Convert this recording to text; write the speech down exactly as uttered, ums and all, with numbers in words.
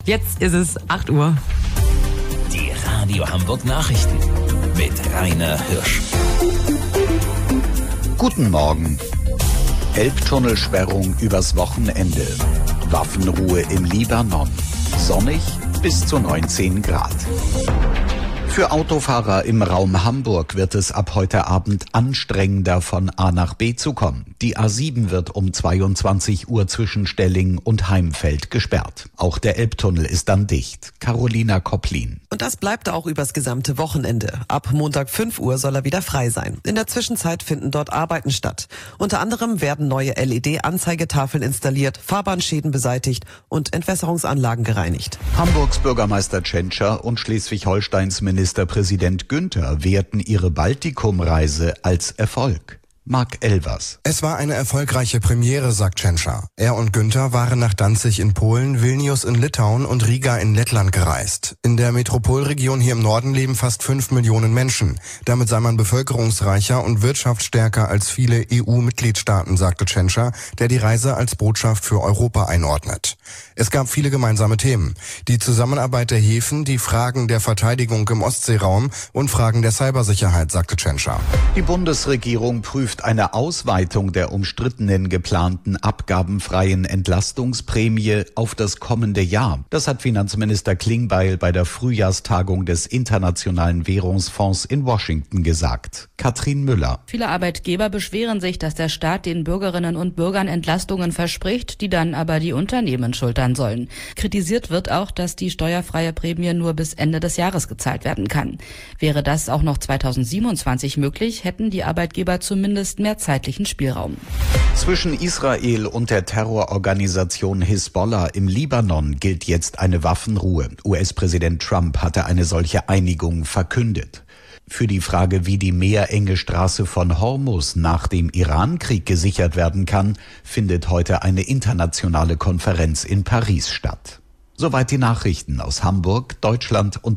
Jetzt ist es acht Uhr. Die Radio Hamburg Nachrichten mit Rainer Hirsch. Guten Morgen. Elbtunnelsperrung übers Wochenende. Waffenruhe im Libanon. Sonnig bis zu neunzehn Grad. Für Autofahrer im Raum Hamburg wird es ab heute Abend anstrengender, von A nach B zu kommen. Die A sieben wird um zweiundzwanzig Uhr zwischen Stelling und Heimfeld gesperrt. Auch der Elbtunnel ist dann dicht. Carolina Kopplin. Und das bleibt auch übers gesamte Wochenende. Ab Montag fünf Uhr soll er wieder frei sein. In der Zwischenzeit finden dort Arbeiten statt. Unter anderem werden neue L E D-Anzeigetafeln installiert, Fahrbahnschäden beseitigt und Entwässerungsanlagen gereinigt. Hamburgs Bürgermeister Tschentscher und Schleswig-Holsteins Ministerpräsident Günther werten ihre Baltikumreise als Erfolg. Marc Elvers. Es war eine erfolgreiche Premiere, sagt Tschentscher. Er und Günther waren nach Danzig in Polen, Vilnius in Litauen und Riga in Lettland gereist. In der Metropolregion hier im Norden leben fast fünf Millionen Menschen. Damit sei man bevölkerungsreicher und wirtschaftsstärker als viele E U-Mitgliedstaaten, sagte Tschentscher, der die Reise als Botschaft für Europa einordnet. Es gab viele gemeinsame Themen. Die Zusammenarbeit der Häfen, die Fragen der Verteidigung im Ostseeraum und Fragen der Cybersicherheit, sagte Tschentscher. Die Bundesregierung prüft eine Ausweitung der umstrittenen geplanten abgabenfreien Entlastungsprämie auf das kommende Jahr. Das hat Finanzminister Klingbeil bei der Frühjahrstagung des Internationalen Währungsfonds in Washington gesagt. Katrin Müller. Viele Arbeitgeber beschweren sich, dass der Staat den Bürgerinnen und Bürgern Entlastungen verspricht, die dann aber die Unternehmen schultern sollen. Kritisiert wird auch, dass die steuerfreie Prämie nur bis Ende des Jahres gezahlt werden kann. Wäre das auch noch zweitausendsiebenundzwanzig möglich, hätten die Arbeitgeber zumindest mehr zeitlichen Spielraum. Zwischen Israel und der Terrororganisation Hisbollah im Libanon gilt jetzt eine Waffenruhe. U S-Präsident Trump hatte eine solche Einigung verkündet. Für die Frage, wie die meerenge Straße von Hormuz nach dem Iran-Krieg gesichert werden kann, findet heute eine internationale Konferenz in Paris statt. Soweit die Nachrichten aus Hamburg, Deutschland und